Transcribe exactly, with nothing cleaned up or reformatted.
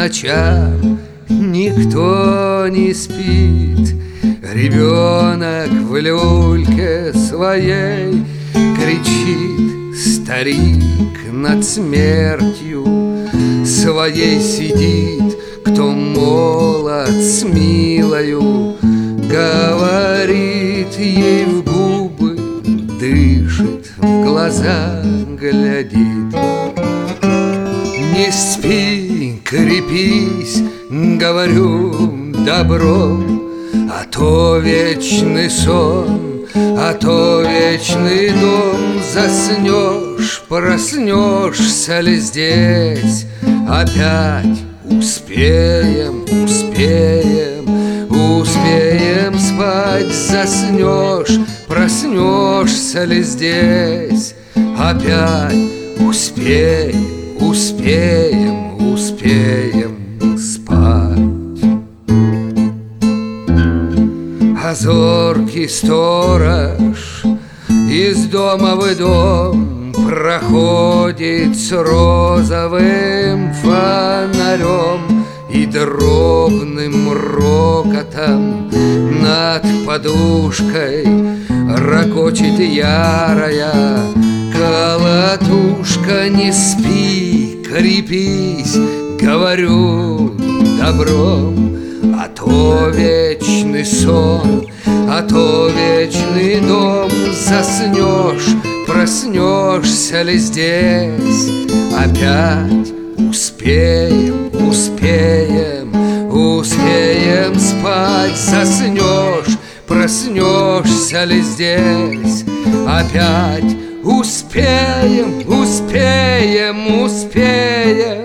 ночам никто не спит. Ребенок в люльке своей кричит, старик над смертью своей сидит. Кто молод с милою, говорит ей в губы, дышит, в глаза глядит. Не спи, крепись, говорю, добром, а то вечный сон, а то вечный дом. Заснешь, проснешься ли здесь опять? Успеем, успеем, успеем спать. Заснешь, проснешься ли здесь опять? Успеем, успеем, успеем спать. А зоркий сторож из дома в дом проходит с розовым фонарем и дробным рокотом над подушкой рокочет ярая колотушка. Не спи, крепись, говорю, добром, а то вечный сон, а то вечный дом. Заснешь, проснешься ли здесь опять? Успеем, успеем, успеем спать. Заснешь, проснешься ли здесь опять? Успеем, успеем, успеем